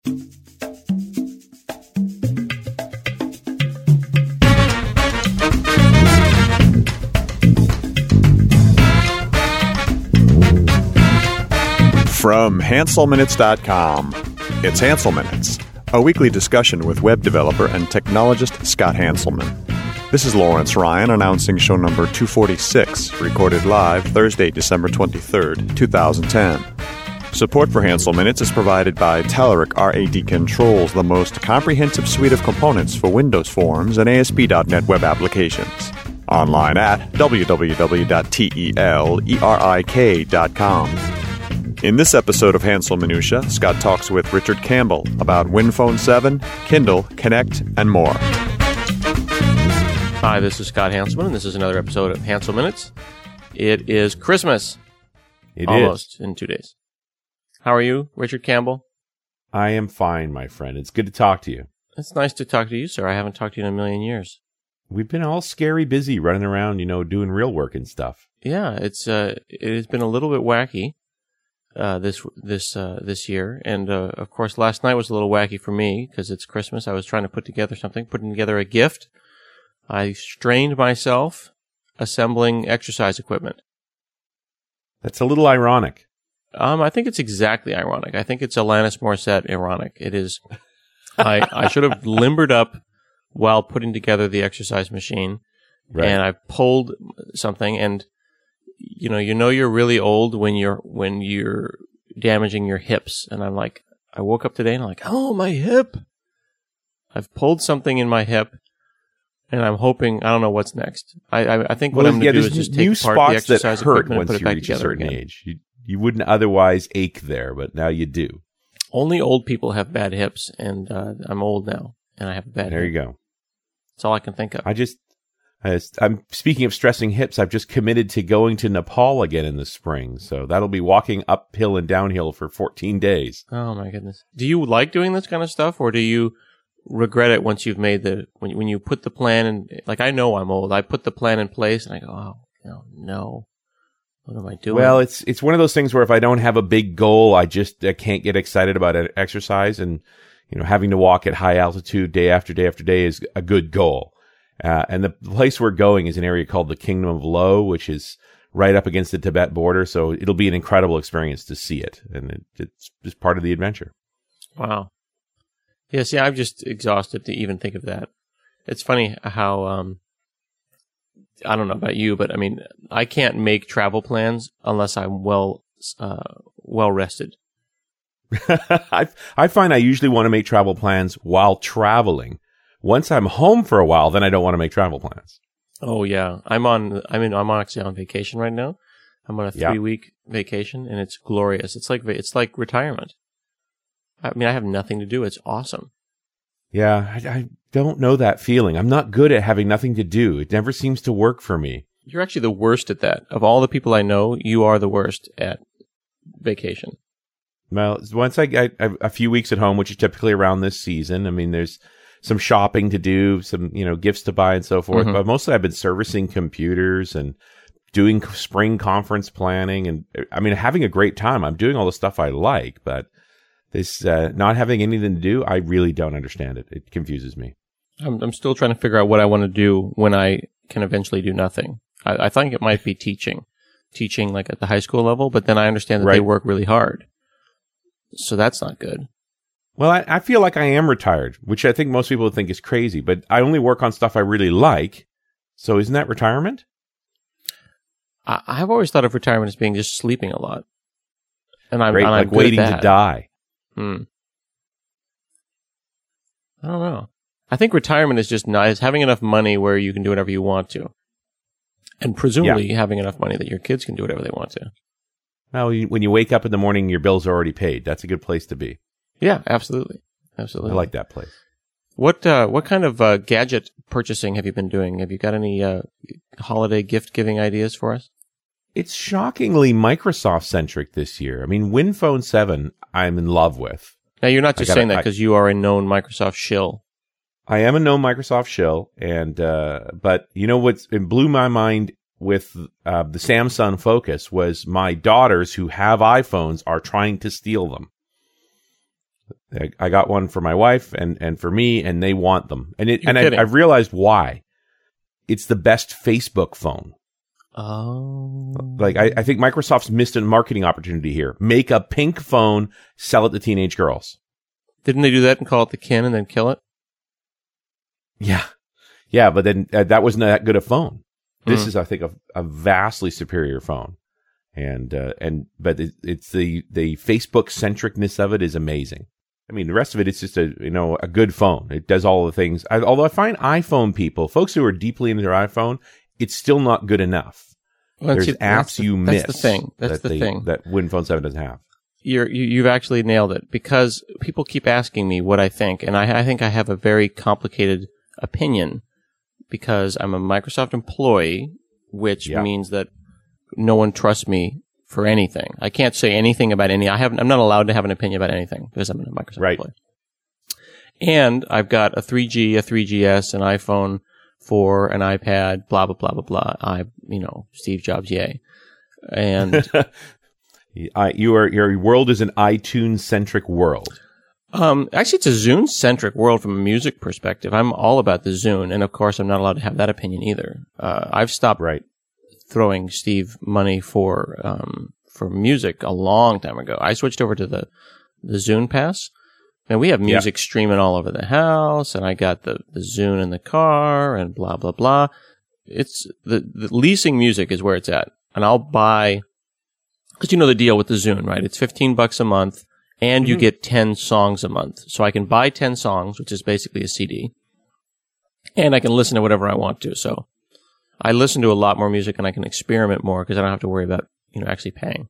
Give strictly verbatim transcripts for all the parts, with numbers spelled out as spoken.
From Hansel Minutes dot com, it's Hansel Minutes, a weekly discussion with web developer and technologist Scott Hanselman. This is Lawrence Ryan announcing show number two forty-six, recorded live Thursday, December twenty-third, twenty ten. Support for Hansel Minutes is provided by Telerik R A D Controls, the most comprehensive suite of components for Windows Forms and A S P dot net web applications. Online at w w w dot telerik dot com. In this episode of Hansel Minutia, Scott talks with Richard Campbell about WinPhone seven, Kindle, Connect, and more. Hi, this is Scott Hanselman, and this is another episode of Hansel Minutes. It is Christmas. It Almost is. in two days. How are you, Richard Campbell? I am fine, my friend. It's good to talk to you. It's nice to talk to you, sir. I haven't talked to you in a million years. We've been all scary busy running around, you know, doing real work and stuff. Yeah, it's uh, it has been a little bit wacky. Uh, this this uh, this year, and uh, of course, last night was a little wacky for me because it's Christmas. I was trying to put together something, putting together a gift. I strained myself assembling exercise equipment. That's a little ironic. Um, I think it's exactly ironic. I think it's Alanis Morissette ironic. It is. I I should have limbered up while putting together the exercise machine, Right. and I pulled something and. You know, you know you're really old when you're when you're damaging your hips. And I'm like, I woke up today and I'm like, oh, my hip. I've pulled something in my hip, and I'm hoping, I don't know what's next. I I, I think what well, I'm yeah, going to do is just new take apart the spots that exercise hurt equipment and once put it you back reach a together certain again. age. You, you wouldn't otherwise ache there, but now you do. Only old people have bad hips, and uh, I'm old now, and I have a bad There hip. you go. That's all I can think of. I just, I just, I'm speaking of stressing hips. I've just committed to going to Nepal again in the spring, so that'll be walking uphill and downhill for fourteen days. Oh my goodness! Do you like doing this kind of stuff, or do you regret it once you've made the when when you put the plan in? Like, I know I'm old. I put the plan in place, and I go, oh no, no, what am I doing? Well, it's it's one of those things where if I don't have a big goal, I just I can't get excited about it, exercise, and you know, having to walk at high altitude day after day after day is a good goal. Uh, and the place we're going is an area called the Kingdom of Lo, which is right up against the Tibet border. So it'll be an incredible experience to see it. And it, it's just part of the adventure. Wow. Yeah, see, I'm just exhausted to even think of that. It's funny how, um, I don't know about you, but I mean, I can't make travel plans unless I'm well, uh, well rested. I, I find I usually want to make travel plans while traveling. Once I'm home for a while, then I don't want to make travel plans. Oh yeah, I'm on. I mean, I'm actually on vacation right now. I'm on a Yeah. three week vacation, and it's glorious. It's like it's like retirement. I mean, I have nothing to do. It's awesome. Yeah, I, I don't know that feeling. I'm not good at having nothing to do. It never seems to work for me. You're actually the worst at that. Of all the people I know, you are the worst at vacation. Well, once I get a few weeks at home, which is typically around this season, I mean, there's some shopping to do, some, you know, gifts to buy and so forth. Mm-hmm. But mostly I've been servicing computers and doing spring conference planning. And I mean, having a great time. I'm doing all the stuff I like, but this uh, not having anything to do, I really don't understand it. It confuses me. I'm, I'm still trying to figure out what I want to do when I can eventually do nothing. I, I think it might be teaching, teaching like at the high school level, but then I understand that Right. they work really hard. So that's not good. Well, I, I feel like I am retired, which I think most people would think is crazy, but I only work on stuff I really like. So isn't that retirement? I, I've always thought of retirement as being just sleeping a lot. And I'm, Right, and I'm like good waiting at to that. die. Hmm. I don't know. I think retirement is just nice, having enough money where you can do whatever you want to. And presumably having enough money that your kids can do whatever they want to. Well, you, when you wake up in the morning, your bills are already paid. That's a good place to be. Yeah, absolutely. Absolutely. I like that place. What uh, what kind of uh, gadget purchasing have you been doing? Have you got any uh, holiday gift giving ideas for us? It's shockingly Microsoft-centric this year. I mean, WinPhone seven, I'm in love with. Now, you're not just gotta- saying that I- because you are a known Microsoft shill. I am a known Microsoft shill, and uh, but you know what's it blew my mind with uh, the Samsung Focus was my daughters who have iPhones are trying to steal them. I, I got one for my wife and, and for me, and they want them. And it You're and I, kidding. I've realized why. It's the best Facebook phone. Oh. Like, I, I think Microsoft's missed a marketing opportunity here. Make a pink phone, sell it to teenage girls. Didn't they do that and call it the Kin and then kill it? Yeah. Yeah, but then uh, that wasn't that good a phone. This Mm. is, I think, a, a vastly superior phone. And, uh, and, but it, it's the, the Facebook centricness of it is amazing. I mean, the rest of it, it's just a, you know, a good phone. It does all the things. I, although I find iPhone people, folks who are deeply into their iPhone, it's still not good enough. Well, There's see, that's apps the- you miss. That's the thing. That's that the they- thing. that Winphone seven doesn't have. You're, you, you've actually nailed it, because people keep asking me what I think, and I, I think I have a very complicated opinion, because I'm a Microsoft employee, which Yeah. means that no one trusts me for anything. I can't say anything about any. I haven't. I'm not allowed to have an opinion about anything because I'm a Microsoft Right. employee. And I've got a three G, a three G S, an iPhone four, an iPad, blah blah blah blah blah. I, you know, Steve Jobs, yay. And I, you are, your world is an iTunes centric world. Um, actually, it's a Zune-centric world from a music perspective. I'm all about the Zune, and of course, I'm not allowed to have that opinion either. Uh, I've stopped Right. throwing Steve money for um, for music a long time ago. I switched over to the the Zune Pass, and we have music streaming all over the house. And I got the the Zune in the car, and blah blah blah. It's the the leasing music is where it's at, and I'll buy because you know the deal with the Zune, right? It's fifteen bucks a month. And you Mhm. get ten songs a month. So I can buy ten songs, which is basically a C D. And I can listen to whatever I want to. So I listen to a lot more music and I can experiment more because I don't have to worry about, you know, actually paying.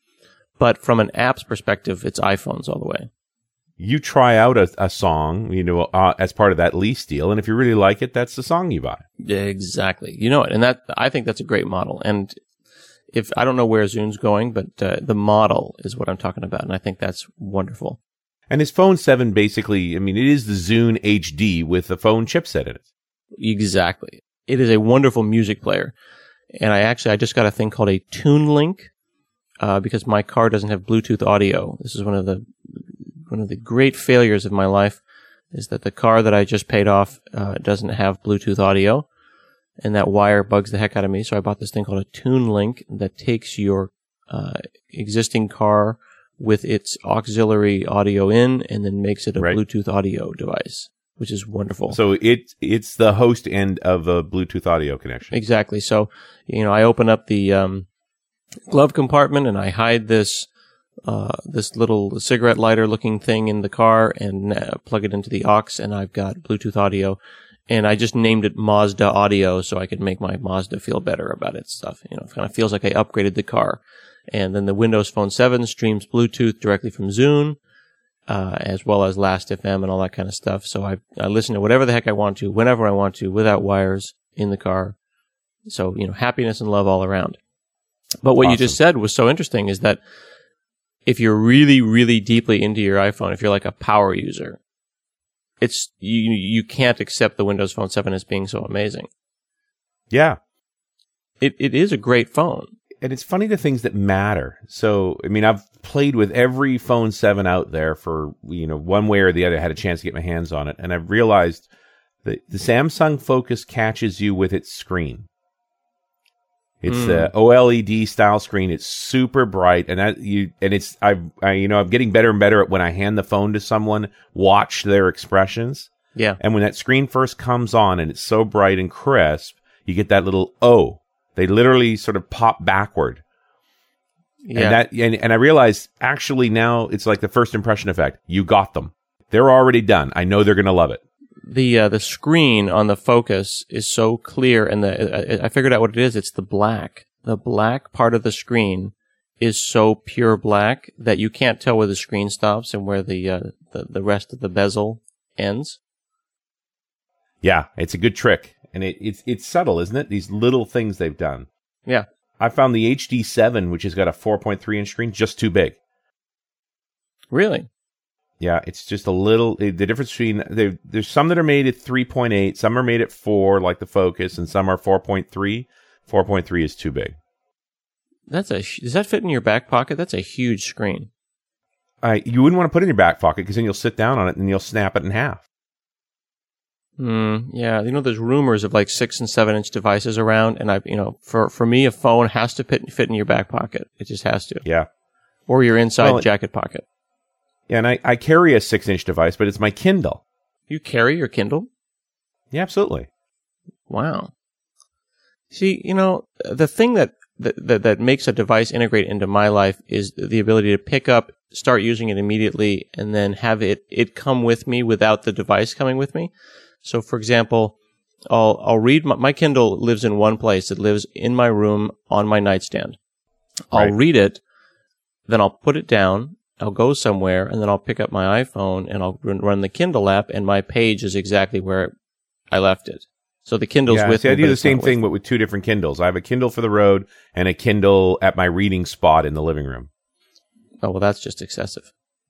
But from an app's perspective, it's iPhones all the way. You try out a, a song, you know, uh, as part of that lease deal. And if you really like it, that's the song you buy. Exactly. You know it. And that, I think that's a great model. And if I don't know where Zune's going, but uh, the model is what I'm talking about. And I think that's wonderful. And his phone seven basically, I mean, it is the Zune H D with the phone chipset in it. Exactly. It is a wonderful music player. And I actually, I just got a thing called a TuneLink, uh, because my car doesn't have Bluetooth audio. This is one of the, one of the great failures of my life is that the car that I just paid off, uh, doesn't have Bluetooth audio. And that wire bugs the heck out of me. So I bought this thing called a TuneLink that takes your, uh, existing car with its auxiliary audio in and then makes it a Right. Bluetooth audio device, which is wonderful. So it, it's the host end of a Bluetooth audio connection. Exactly. So, you know, I open up the um, glove compartment and I hide this uh, this little cigarette lighter looking thing in the car and uh, plug it into the aux, and I've got Bluetooth audio. And I just named it Mazda Audio so I could make my Mazda feel better about its stuff. You know, it kind of feels like I upgraded the car. And then the Windows Phone seven streams Bluetooth directly from Zune, uh, as well as Last F M and all that kind of stuff. So I, I listen to whatever the heck I want to, whenever I want to, without wires in the car. So, you know, happiness and love all around. But what you just said was so interesting is that if you're really, really deeply into your iPhone, if you're like a power user, it's, you, you can't accept the Windows Phone seven as being so amazing. Yeah. It, it is a great phone. And it's funny the things that matter. So, I mean, I've played with every phone seven out there for, you know, one way or the other. I had a chance to get my hands on it. And I've realized that the Samsung Focus catches you with its screen. It's Mm. the OLED style screen. It's super bright, and that you and it's I, I you know I'm getting better and better at when I hand the phone to someone, watch their expressions. Yeah. And when that screen first comes on and it's so bright and crisp, you get that little oh. They literally sort of pop backward. Yeah. And that and, and I realized actually now it's like the first impression effect. You got them. They're already done. I know they're going to love it. The uh, the screen on the Focus is so clear, and the I, I figured out what it is. It's the black. The black part of the screen is so pure black that you can't tell where the screen stops and where the uh, the, the rest of the bezel ends. Yeah, it's a good trick. And it, it's it's subtle, isn't it? These little things they've done. Yeah. I found the H D seven, which has got a four point three inch screen, just too big. Really? Yeah, it's just a little. The difference between there, there's some that are made at three point eight, some are made at four, like the Focus, and some are four point three. four point three is too big. That's a. Does that fit in your back pocket? That's a huge screen. I, you wouldn't want to put it in your back pocket because then you'll sit down on it and you'll snap it in half. Mm, yeah, you know, there's rumors of like six and seven inch devices around, and I, you know, for for me, a phone has to fit, fit in your back pocket. It just has to. Yeah. Or your inside well, jacket pocket. Yeah, and I, I carry a six inch device, but it's my Kindle. You carry your Kindle? Yeah, absolutely. Wow. See, you know, the thing that, that, that, that makes a device integrate into my life is the ability to pick up, start using it immediately, and then have it, it come with me without the device coming with me. So, for example, I'll, I'll read, my, my Kindle lives in one place. It lives in my room on my nightstand. I'll Right. read it, then I'll put it down, I'll go somewhere, and then I'll pick up my iPhone and I'll run, run the Kindle app, and my page is exactly where I left it. So the Kindle's yeah, with see, me. I do but the it's same not thing, with but with two different Kindles. I have a Kindle for the road and a Kindle at my reading spot in the living room. Oh, well, that's just excessive.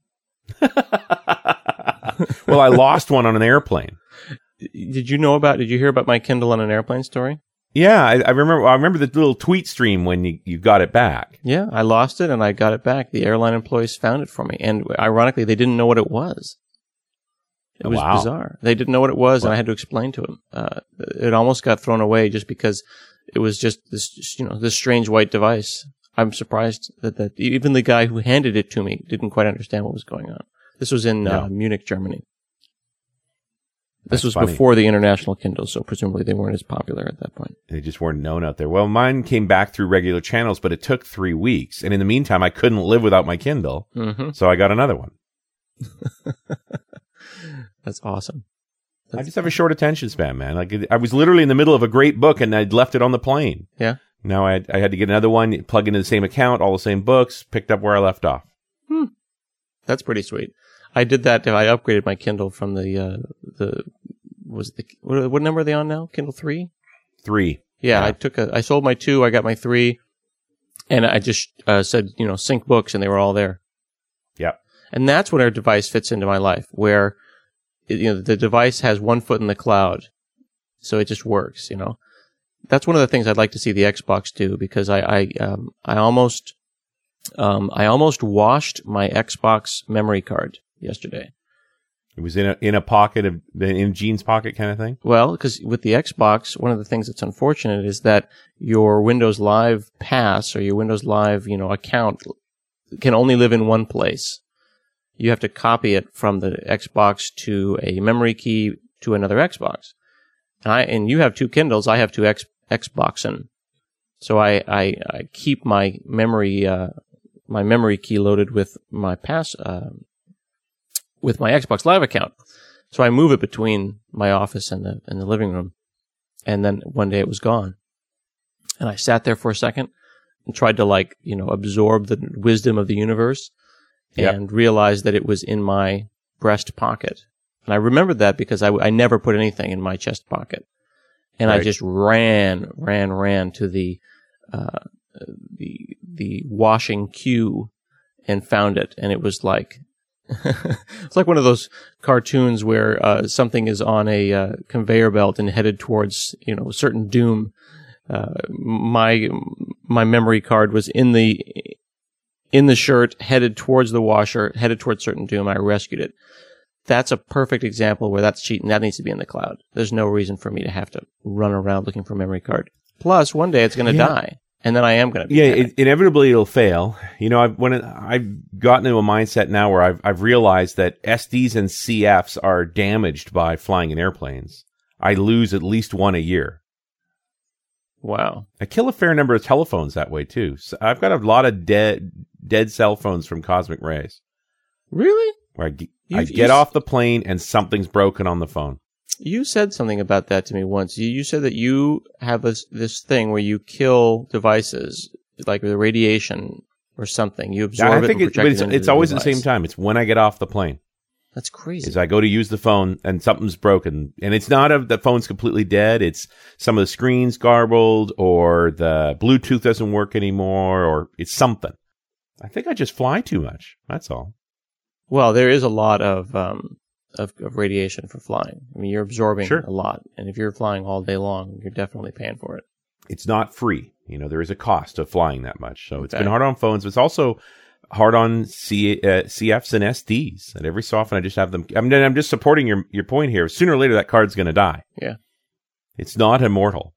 Well, I lost one on an airplane. Did you know about, did you hear about my Kindle on an airplane story? Yeah, I, I remember. I remember the little tweet stream when you, you got it back. Yeah, I lost it and I got it back. The airline employees found it for me. And ironically, they didn't know what it was. It was Wow. bizarre. They didn't know what it was, What? and I had to explain to them. Uh, it almost got thrown away just because it was just this, you know, this strange white device. I'm surprised that, that even the guy who handed it to me didn't quite understand what was going on. This was in Yeah. uh, Munich, Germany. That's This was funny. before the international Kindle, so presumably they weren't as popular at that point. They just weren't known out there. Well, mine came back through regular channels, but it took three weeks. And in the meantime, I couldn't live without my Kindle. Mm-hmm. So I got another one. That's awesome. I just have a short attention span, man. Like I was literally in the middle of a great book and I'd left it on the plane. Yeah. Now I had, I had to get another one, plug into the same account, all the same books, picked up where I left off. Hmm. That's pretty sweet. I did that. I upgraded my Kindle from the, uh, the, was the, what, what number are they on now? Kindle three? Three. Yeah, Yeah. I took a, I sold my two, I got my three, and I just uh, said, you know, sync books, and they were all there. Yep. And that's when our device fits into my life, where, you know, the device has one foot in the cloud, so it just works, you know. That's one of the things I'd like to see the Xbox do, because I, I, um, I almost, um, I almost washed my Xbox memory card yesterday. It was in a in a pocket of in a jeans pocket kind of thing. Well, because with the Xbox, one of the things that's unfortunate is that your Windows Live pass or your Windows Live, you know, account can only live in one place. You have to copy it from the Xbox to a memory key to another Xbox. And I and you have two Kindles, I have two X, Xboxen. So I, I, I keep my memory uh, my memory key loaded with my pass. Uh, with my Xbox Live account. So I move it between my office and the and the living room. And then one day it was gone. And I sat there for a second and tried to, like, you know, absorb the wisdom of the universe Yep. and realized that it was in my breast pocket. And I remembered that because I, I never put anything in my chest pocket. And I Right. just ran, ran, ran to the uh, the the washing queue and found it. And it was like it's like one of those cartoons where uh, something is on a uh, conveyor belt and headed towards, you know, certain doom. Uh, my my memory card was in the in the shirt, headed towards the washer, headed towards certain doom. I rescued it. That's a perfect example where that's cheating. That needs to be in the cloud. There's no reason for me to have to run around looking for memory card. Plus, one day it's going to Yeah. die, and then I am going to be Yeah, dead. it, inevitably it'll fail. You know, I've when it, I've gotten into a mindset now where I've I've realized that S Ds and C Fs are damaged by flying in airplanes. I lose at least one a year. Wow. I kill a fair number of telephones that way too. So I've got a lot of dead dead cell phones from cosmic rays. Really? Where I, ge- You- I you get s- off the plane and something's broken on the phone. You said something about that to me once. You, you said that you have this, this thing where you kill devices, like the radiation or something. You absorb I it think and it, project but it it's, into it's the always at the device. same time. It's when I get off the plane. That's crazy. Is I go to use the phone and something's broken, and it's not a, the phone's completely dead. It's some of the screen's garbled, or the Bluetooth doesn't work anymore, or it's something. I think I just fly too much. That's all. Well, there is a lot of, um, of, of radiation for flying. I mean, you're absorbing Sure. a lot. And if you're flying all day long, you're definitely paying for it. It's not free. You know, there is a cost of flying that much. So it's Okay. been hard on phones. But it's also hard on C, uh, C Fs and S Ds. And every so often I just have them. I mean, I'm just supporting your your point here. Sooner or later, that card's going to die. Yeah. It's not immortal.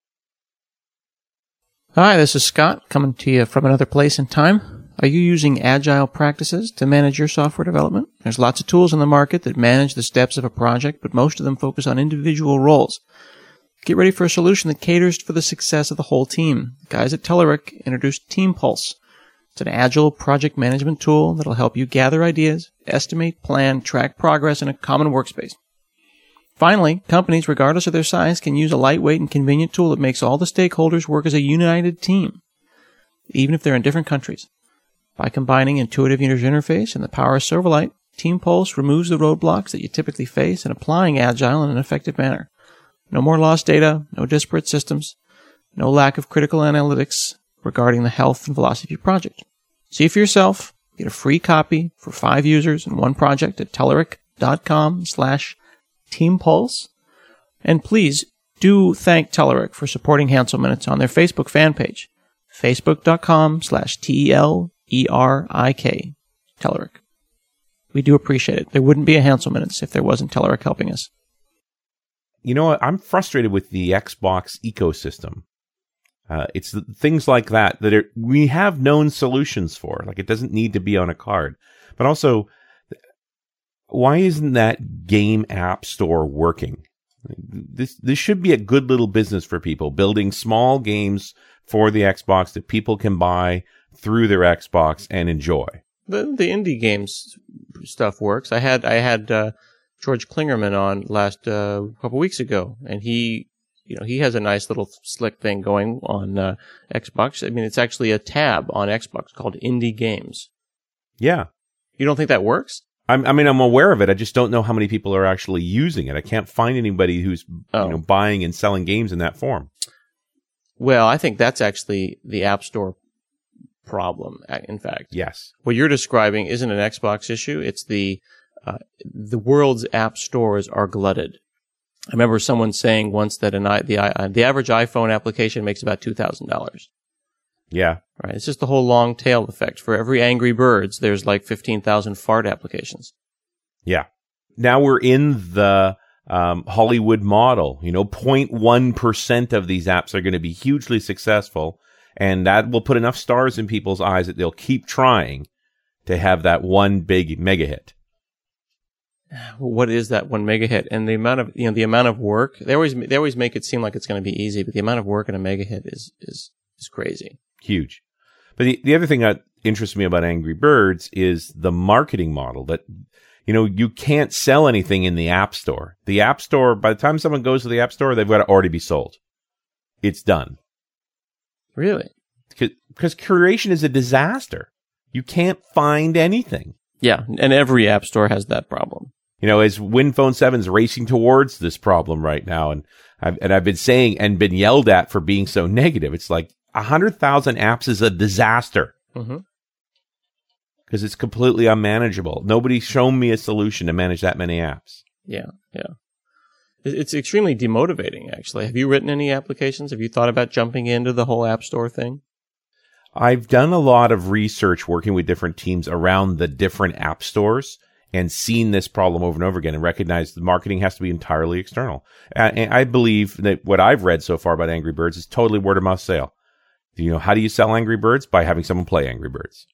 Hi, this is Scott coming to you from another place and time. Are you using agile practices to manage your software development? There's lots of tools in the market that manage the steps of a project, but most of them focus on individual roles. Get ready for a solution that caters for the success of the whole team. The guys at Telerik introduced Team Pulse. It's an agile project management tool that'll help you gather ideas, estimate, plan, track progress in a common workspace. Finally, companies, regardless of their size, can use a lightweight and convenient tool that makes all the stakeholders work as a united team, even if they're in different countries. By combining intuitive user interface and the power of Silverlight, Team Pulse removes the roadblocks that you typically face in applying Agile in an effective manner. No more lost data, no disparate systems, no lack of critical analytics regarding the health and velocity of your project. See for yourself. Get a free copy for five users and one project at Telerik.com slash Team Pulse. And please do thank Telerik for supporting Hansel Minutes on their Facebook fan page, facebook.com slash T E L E R I K, Telerik. We do appreciate it. There wouldn't be a Hansel Minutes if there wasn't Telerik helping us. You know what? I'm frustrated with the Xbox ecosystem. Uh, it's the, things like that that are, we have known solutions for. Like, it doesn't need to be on a card. But also, why isn't that game app store working? This this should be a good little business for people, building small games for the Xbox that people can buy through their Xbox and enjoy. The the indie games stuff works. I had I had uh, George Klingerman on last uh, couple weeks ago, and he you know he has a nice little slick thing going on uh, Xbox. I mean, it's actually a tab on Xbox called Indie Games. Yeah, you don't think that works? I'm, I mean, I'm aware of it. I just don't know how many people are actually using it. I can't find anybody who's oh. you know buying and selling games in that form. Well, I think that's actually the App Store problem. In fact, yes, what you're describing isn't an Xbox issue. It's the uh, the world's app stores are glutted. I remember someone saying once that an the uh, the average iPhone application makes about two thousand dollars. Yeah. Right. It's just the whole long tail effect. For every Angry Birds, there's like fifteen thousand fart applications. Yeah. Now we're in the um, Hollywood model. You know, zero point one percent of these apps are going to be hugely successful, and that will put enough stars in people's eyes that they'll keep trying to have that one big mega hit. What is that one mega hit? And the amount of, you know, the amount of work, they always, they always make it seem like it's going to be easy, but the amount of work in a mega hit is, is, is crazy. Huge. But the, the other thing that interests me about Angry Birds is the marketing model that, you know, you can't sell anything in the App Store. The App Store, by the time someone goes to the App Store, they've got to already be sold. It's done. Really? Because curation is a disaster. You can't find anything. Yeah, and every App Store has that problem. You know, as WinPhone seven's racing towards this problem right now, and I've, and I've been saying and been yelled at for being so negative. It's like one hundred thousand apps is a disaster. Mm-hmm. Because it's completely unmanageable. Nobody's shown me a solution to manage that many apps. Yeah, yeah. It's extremely demotivating, actually. Have you written any applications? Have you thought about jumping into the whole App Store thing? I've done a lot of research working with different teams around the different app stores and seen this problem over and over again and recognized the marketing has to be entirely external. And I believe that what I've read so far about Angry Birds is totally word of mouth sale. You know, how do you sell Angry Birds? By having someone play Angry Birds.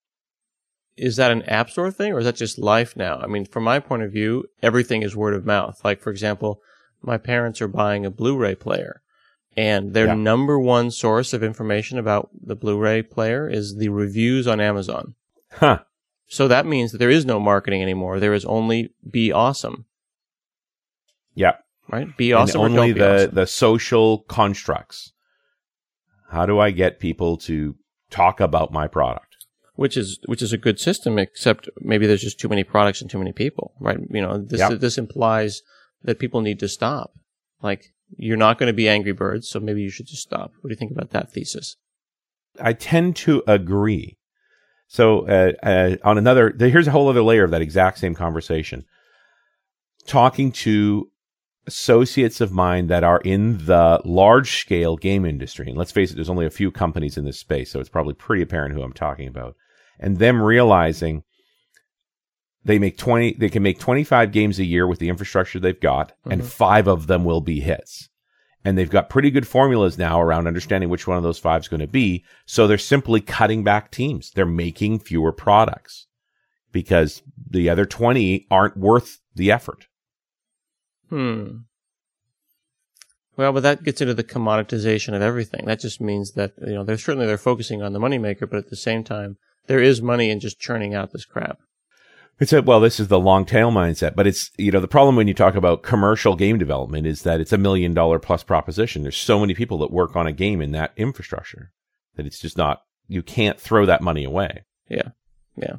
Is that an App Store thing, or is that just life now? I mean, from my point of view, everything is word of mouth. Like, for example, my parents are buying a Blu-ray player, and their yeah. number one source of information about the Blu-ray player is the reviews on Amazon. Huh. So that means that there is no marketing anymore. There is only Be Awesome. Yeah. Right? Be Awesome. And or only don't the, be awesome. the social constructs. How do I get people to talk about my product? Which is which is a good system, except maybe there's just too many products and too many people, right? You know, this yep. this implies that people need to stop. Like, you're not going to be Angry Birds, so maybe you should just stop. What do you think about that thesis? I tend to agree. So uh, uh, on another, here's a whole other layer of that exact same conversation. Talking to associates of mine that are in the large-scale game industry, and let's face it, there's only a few companies in this space, so it's probably pretty apparent who I'm talking about. and them realizing they make twenty, they can make twenty-five games a year with the infrastructure they've got, mm-hmm. and five of them will be hits. And they've got pretty good formulas now around understanding which one of those five is going to be. So they're simply cutting back teams. They're making fewer products because the other twenty aren't worth the effort. Hmm. Well, but that gets into the commoditization of everything. That just means that, you know, they're certainly they're focusing on the moneymaker, but at the same time, there is money in just churning out this crap. It's a, well, this is the long tail mindset, but it's, you know, the problem when you talk about commercial game development is that it's a million dollar plus proposition. There's so many people that work on a game in that infrastructure that it's just not, you can't throw that money away. Yeah. Yeah.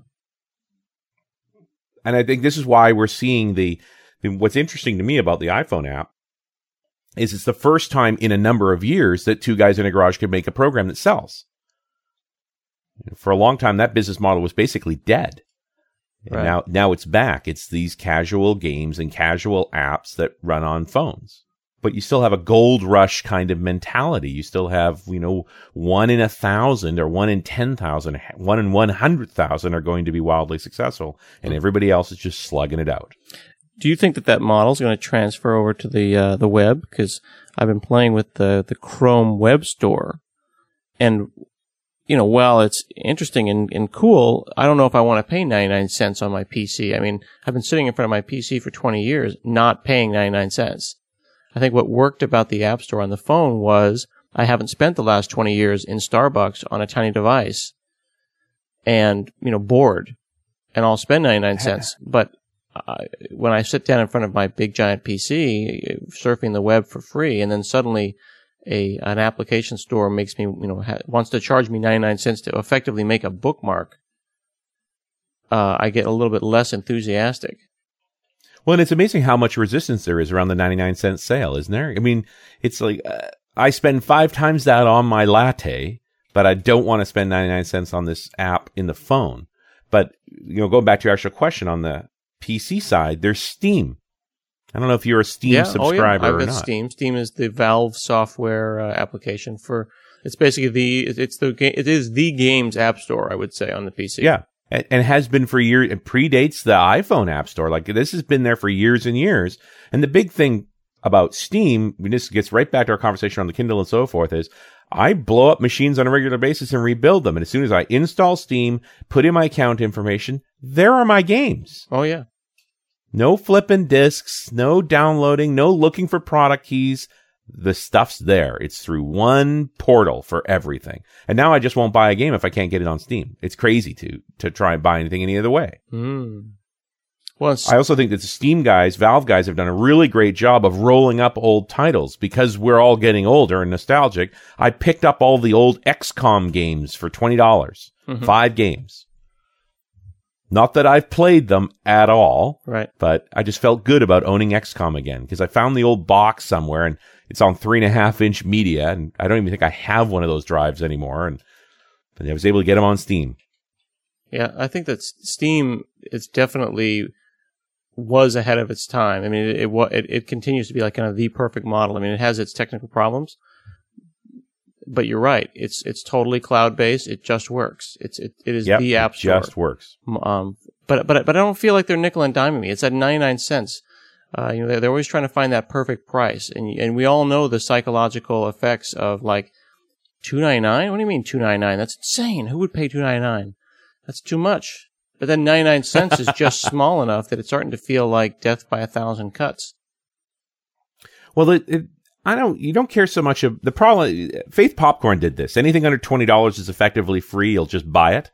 And I think this is why we're seeing the, what's interesting to me about the iPhone app is it's the first time in a number of years that two guys in a garage could make a program that sells. For a long time, that business model was basically dead. And right. now, now it's back. It's these casual games and casual apps that run on phones. But you still have a gold rush kind of mentality. You still have, you know, one in a thousand or one in ten thousand, one in one hundred thousand are going to be wildly successful, and everybody else is just slugging it out. Do you think that that model is going to transfer over to the uh, the web? Because I've been playing with the the Chrome Web Store, and you know, while it's interesting and, and cool, I don't know if I want to pay ninety-nine cents on my P C. I mean, I've been sitting in front of my P C for twenty years, not paying ninety-nine cents. I think what worked about the App Store on the phone was I haven't spent the last twenty years in Starbucks on a tiny device and, you know, bored, and I'll spend ninety-nine cents. But uh, when I sit down in front of my big giant P C, surfing the web for free, and then suddenly a an application store makes me, you know, ha- wants to charge me ninety-nine cents to effectively make a bookmark, uh, I get a little bit less enthusiastic. Well, and it's amazing how much resistance there is around the ninety-nine cent sale, isn't there? I mean, it's like, uh, I spend five times that on my latte, but I don't want to spend ninety-nine cents on this app in the phone. But, you know, going back to your actual question on the P C side, there's Steam. I don't know if you're a Steam yeah, subscriber oh yeah. I've or got not. Steam. Steam is the Valve software uh, application for, it's basically the, it's the, it is the games app store, I would say, on the P C. Yeah. And has been for years. It predates the iPhone App Store. Like, this has been there for years and years. And the big thing about Steam, I mean, this gets right back to our conversation on the Kindle and so forth, is I blow up machines on a regular basis and rebuild them. And as soon as I install Steam, put in my account information, there are my games. Oh, yeah. No flipping disks, no downloading, no looking for product keys. The stuff's there. It's through one portal for everything. And now I just won't buy a game if I can't get it on Steam. It's crazy to to try and buy anything any other way. Mm. Well, I also think that the Steam guys, Valve guys, have done a really great job of rolling up old titles because we're all getting older and nostalgic. I picked up all the old X COM games for twenty dollars. Mm-hmm. Five games. Not that I've played them at all, right? But I just felt good about owning X COM again because I found the old box somewhere and it's on three and a half inch media, and I don't even think I have one of those drives anymore. And but I was able to get them on Steam. Yeah, I think that Steam is definitely was ahead of its time. I mean, it, it it it continues to be like kind of the perfect model. I mean, it has its technical problems, but you're right. It's it's totally cloud based. It just works. It's it it is yep, the app store. Just works. Um, but but but I don't feel like they're nickel and diming me. It's at ninety-nine cents. Uh, you know, they're, they're always trying to find that perfect price, and and we all know the psychological effects of like two ninety-nine. What do you mean two ninety-nine? That's insane. Who would pay two ninety-nine? That's too much. But then ninety-nine cents is just small enough that it's starting to feel like death by a thousand cuts. Well, it, it I don't. You don't care so much of the problem. Faith Popcorn did this. Anything under twenty dollars is effectively free. You'll just buy it.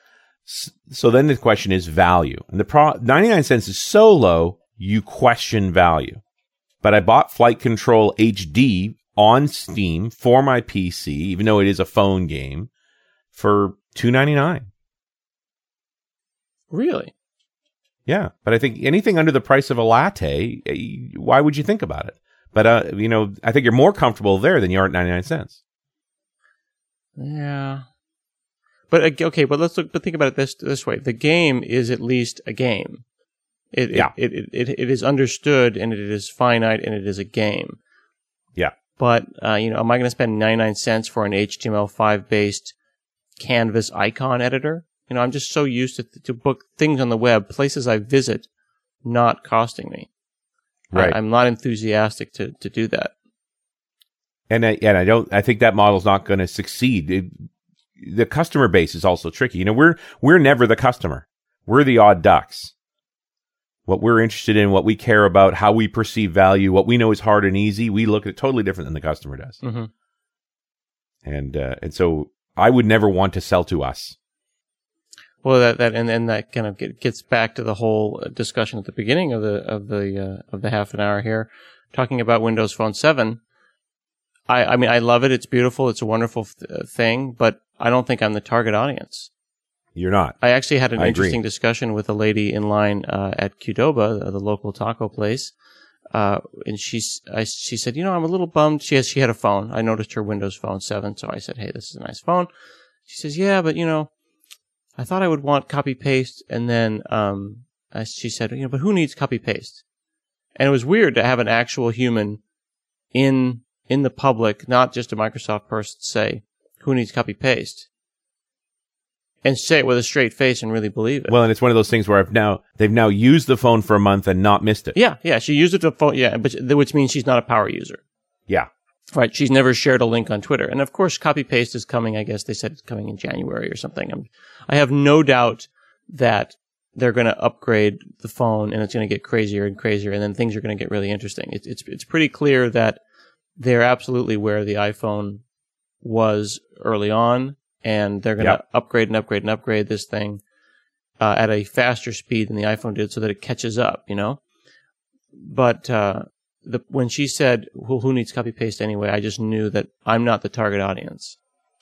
So then the question is value, and the pro ninety-nine cents is so low. You question value. But I bought Flight Control H D on Steam for my P C, even though it is a phone game, for two ninety-nine. Really? Yeah, but I think anything under the price of a latte, why would you think about it? But, uh, you know, I think you're more comfortable there than you are at ninety-nine cents. Yeah. But, okay, but let's look, but think about it this this way. The game is at least a game. It, yeah. It, it, it, it is understood, and it is finite, and it is a game. Yeah. But, uh, you know, am I going to spend ninety-nine cents for an H T M L five based Canvas icon editor? You know, I'm just so used to to book things on the web, places I visit, not costing me. Right. I, I'm not enthusiastic to to do that. And I, and I don't. I think that model's not going to succeed. It, the customer base is also tricky. You know, we're we're never the customer. We're the odd ducks. What we're interested in, what we care about, how we perceive value, what we know is hard and easy, we look at it totally different than the customer does. Mm-hmm. And uh, and so I would never want to sell to us. Well, that that and then that kind of get, gets back to the whole discussion at the beginning of the of the uh, of the half an hour here, talking about Windows Phone seven. I I mean I love it. It's beautiful. It's a wonderful th- thing. But I don't think I'm the target audience. You're not. I actually had an I interesting agree. discussion with a lady in line uh, at Qdoba, the, the local taco place, uh, and she's I, she said, you know, I'm a little bummed. She has she had a phone. I noticed her Windows Phone seven, so I said, hey, this is a nice phone. She says, yeah, but you know, I thought I would want copy paste, and then um, I, she said, you know, but who needs copy paste? And it was weird to have an actual human in in the public, not just a Microsoft person, say, who needs copy paste? And say it with a straight face and really believe it. Well, and it's one of those things where I've now they've now used the phone for a month and not missed it. Yeah, yeah. She used it to phone. Yeah, but which means she's not a power user. Yeah. Right. She's never shared a link on Twitter. And of course, copy paste is coming. I guess they said it's coming in January or something. I'm, I have no doubt that they're going to upgrade the phone and it's going to get crazier and crazier. And then things are going to get really interesting. It's, it's, it's pretty clear that they're absolutely where the iPhone was early on. And they're going to Yep. upgrade and upgrade and upgrade this thing uh, at a faster speed than the iPhone did so that it catches up, you know? But uh, the, when she said, well, who needs copy paste anyway, I just knew that I'm not the target audience.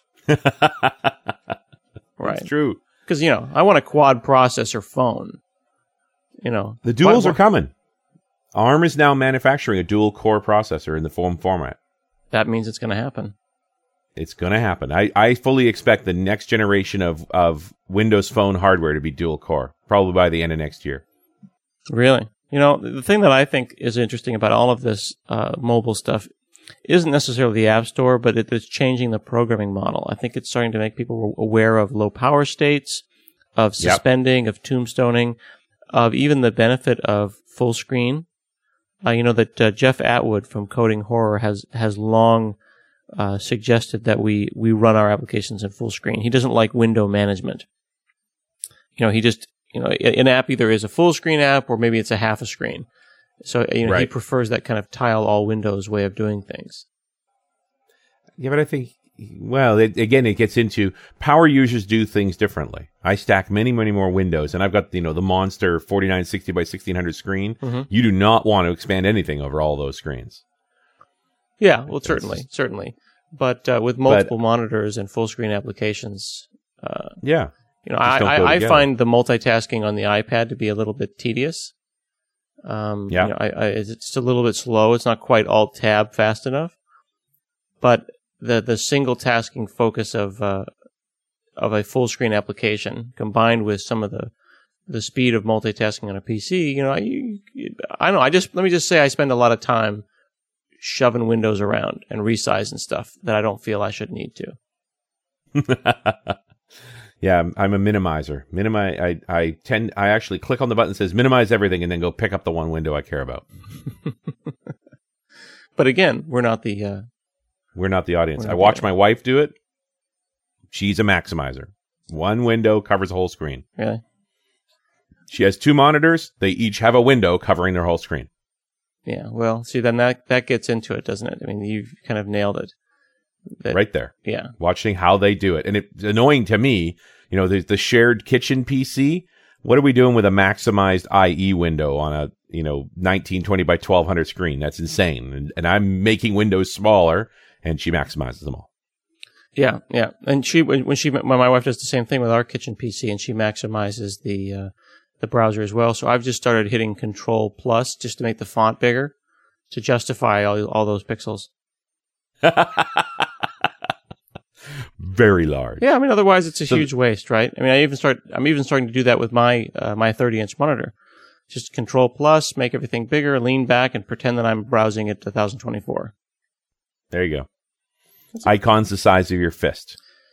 Right. It's true. Because, you know, I want a quad processor phone. You know, The duals Why- are coming. ARM is now manufacturing a dual core processor in the phone format. That means it's going to happen. It's going to happen. I, I fully expect the next generation of, of Windows Phone hardware to be dual core, probably by the end of next year. Really? You know, the thing that I think is interesting about all of this uh, mobile stuff isn't necessarily the App Store, but it is changing the programming model. I think it's starting to make people aware of low power states, of Yep. suspending, of tombstoning, of even the benefit of full screen. Uh, you know that uh, Jeff Atwood from Coding Horror has has long uh, suggested that we we run our applications in full screen. He doesn't like window management. You know, he just you know an app either is a full screen app or maybe it's a half a screen. So you know he Right. prefers that kind of tile all windows way of doing things. Yeah, but I think, well, it, again, it gets into power users do things differently. I stack many, many more windows, and I've got, you know, the monster forty-nine sixty by sixteen hundred screen. Mhm. You do not want to expand anything over all those screens. Yeah, well, certainly, certainly. But uh, with multiple monitors and full screen applications, uh, Yeah. you know, Just I, don't go I, I together. find the multitasking on the iPad to be a little bit tedious. Um, Yeah. you know, I, I, it's just a little bit slow. It's not quite alt tab fast enough. But the the single tasking focus of uh, of a full screen application combined with some of the the speed of multitasking on a P C, you know, I, I don't know. I just let me just say I spend a lot of time shoving windows around and resizing stuff that I don't feel I should need to. Yeah, I'm, I'm a minimizer. Minimize. I, I tend. I actually click on the button that says minimize everything, and then go pick up the one window I care about. But again, we're not the. Uh, We're not the audience. We're I not watch the my wife do it. She's a maximizer. One window covers the whole screen. really? She has two monitors. They each have a window covering their whole screen. Yeah. Well, see, then that that gets into it, doesn't it? I mean, you've kind of nailed it. That- Right there. Yeah. Watching how they do it. And it's annoying to me. You know, there's the shared kitchen P C. What are we doing with a maximized I E window on a, you know, nineteen twenty by twelve hundred screen? That's insane. And, and I'm making windows smaller, and she maximizes them all. Yeah, yeah, and she when when she when my wife does the same thing with our kitchen P C, and she maximizes the uh, the browser as well. So I've just started hitting Control Plus just to make the font bigger to justify all all those pixels. Very large. Yeah, I mean otherwise it's a So- huge waste, right? I mean I even start I'm even starting to do that with my uh, my thirty inch monitor. Just Control Plus, make everything bigger, lean back, and pretend that I'm browsing at one thousand twenty-four. There you go. Icons the size of your fist.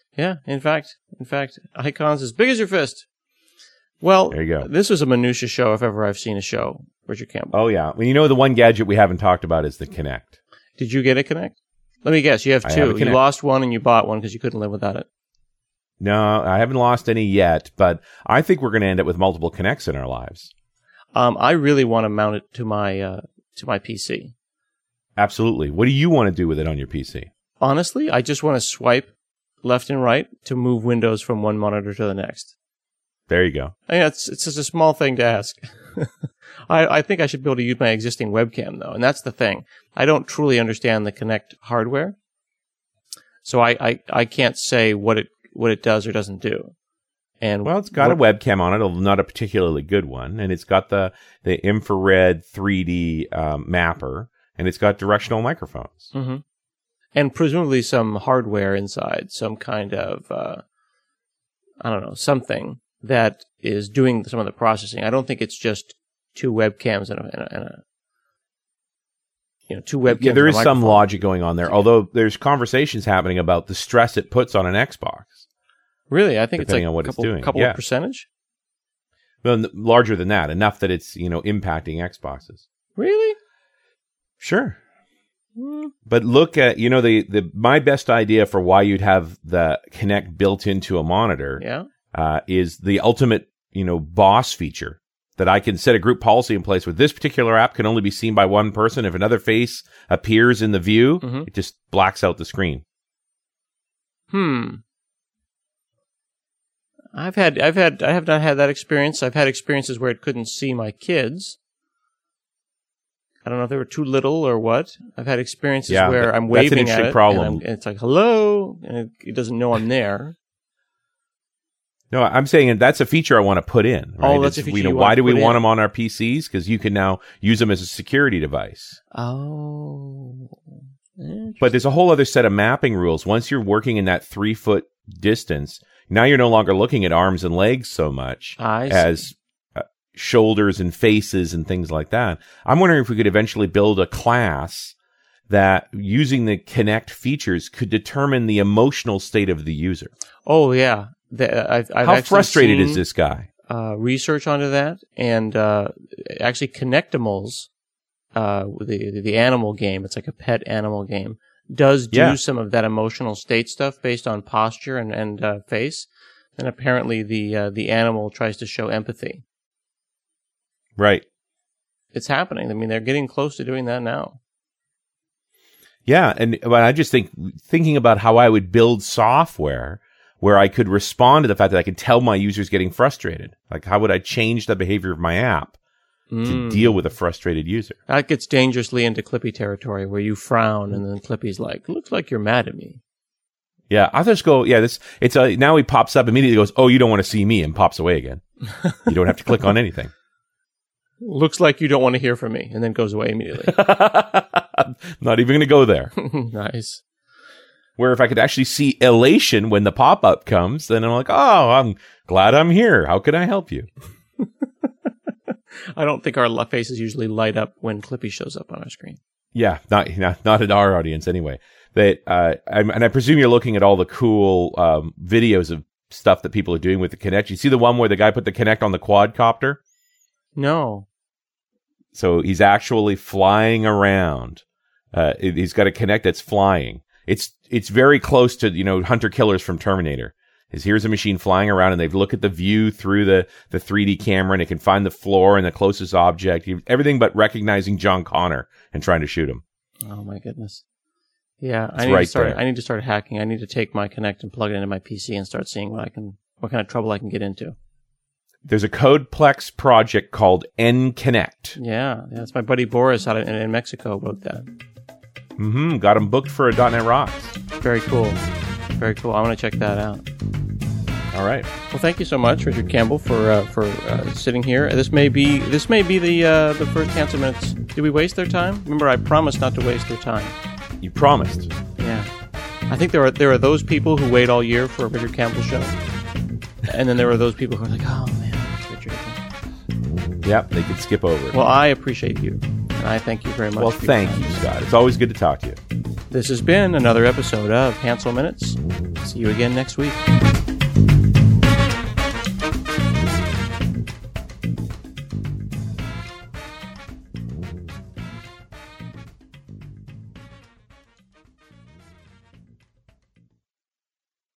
Yeah, in fact, in fact, icons as big as your fist. Well, there you go. This was a minutia show if ever I've seen a show, Richard Campbell. Oh, yeah. Well, you know, the one gadget we haven't talked about is the Kinect. Did you get a Kinect? Let me guess. You have I two. have a You Kinect. lost one and you bought one because you couldn't live without it. No, I haven't lost any yet, but I think we're going to end up with multiple Kinects in our lives. Um, I really want to mount it to my uh, to my P C. Absolutely. What do you want to do with it on your P C? Honestly, I just want to swipe left and right to move windows from one monitor to the next. There you go. I mean, it's it's just a small thing to ask. I, I think I should be able to use my existing webcam, though, and that's the thing. I don't truly understand the Kinect hardware, so I, I, I can't say what it what it does or doesn't do. And Well, it's got what, a webcam on it, although not a particularly good one, and it's got the, the infrared three D um, mapper, and it's got directional microphones. Mm-hmm. And presumably some hardware inside, some kind of, uh, I don't know, something that is doing some of the processing. I don't think it's just two webcams and a, and a, and a you know, two webcams. Yeah, there and is a some microphone. logic going on there, although there's conversations happening about the stress it puts on an Xbox. Really? I think it's like Depending on what a it's couple, doing, couple yeah. of percentage. Well, n- larger than that, enough that it's, you know, impacting Xboxes. Really? Sure. But look at, you know, the, the my best idea for why you'd have the Kinect built into a monitor Yeah. uh, is the ultimate, you know, boss feature that I can set a group policy in place where this particular app can only be seen by one person. If another face appears in the view, Mhm. it just blacks out the screen. Hmm. I've had, I've had, I have not had that experience. I've had experiences where it couldn't see my kids. I don't know if they were too little or what. I've had experiences Yeah, where that- I'm that's an waving at interesting it, problem. and, I'm, and it's like hello, and it, it doesn't know I'm there. No, I'm saying that's a feature I want to put in. Right? Oh, that's a It's, feature you know, you why want do to we put want in. them on our P Cs? Because you can now use them as a security device. Oh, But there's a whole other set of mapping rules. Once you're working in that three foot distance, now you're no longer looking at arms and legs so much I see. as uh, shoulders and faces and things like that. I'm wondering if we could eventually build a class that, using the Kinect features, could determine the emotional state of the user. Oh yeah, the, I've, I've How actually frustrated seen, is this guy? Uh, research onto that, and uh, actually Kinectimals, uh, the the animal game. It's like a pet animal game. Does do Yeah. some of that emotional state stuff based on posture and and uh, face. And apparently the uh, the animal tries to show empathy. Right. It's happening. I mean, they're getting close to doing that now. Yeah, and but I just think thinking about how I would build software where I could respond to the fact that I could tell my users getting frustrated. Like, how would I change the behavior of my app to Mm. deal with a frustrated user? That gets dangerously into Clippy territory where you frown and then Clippy's like, "Looks like you're mad at me." Yeah, I'll just go, yeah, this, it's a, now he pops up immediately, goes, oh, you don't want to see me, and pops away again. You don't have to click on anything. Looks like you don't want to hear from me, and then goes away immediately. Not even going to go there. Nice. Where if I could actually see elation when the pop-up comes, then I'm like, oh, I'm glad I'm here. How can I help you? I don't think our li- faces usually light up when Clippy shows up on our screen. Yeah, not not, not at our audience anyway. That uh, I'm, and I presume you're looking at all the cool um, videos of stuff that people are doing with the Kinect. You see the one where the guy put the Kinect on the quadcopter? No. So he's actually flying around. Uh, it- he's got a Kinect that's flying. It's it's very close to, you know, hunter killers from Terminator. Is here's a machine flying around, and they've looked at the view through the, the three D camera, and it can find the floor and the closest object. Everything but recognizing John Connor and trying to shoot him. Oh my goodness. Yeah, It's I need right to start. there. I need to start hacking. I need to take my Kinect and plug it into my P C and start seeing what I can, what kind of trouble I can get into. There's a Codeplex project called NConnect. Yeah, yeah, that's my buddy Boris out in, in Mexico wrote that. Mm-hmm. Got him booked for a .dot net Rocks. Very cool. Very cool. I want to check that out. All right. Well, thank you so much, Richard Campbell, for uh, for uh, sitting here. This may be this may be the uh, the first Cancel Minutes. Did we waste their time? Remember, I promised not to waste their time. You promised. Yeah, I think there are there are those people who wait all year for a Richard Campbell show, and then there are those people who are like, oh man, it's Richard again. Yep, they could skip over it. Well, I appreciate you, and I thank you very much. Well, for your thank time. you, Scott. It's always good to talk to you. This has been another episode of Hansel Minutes. See you again next week.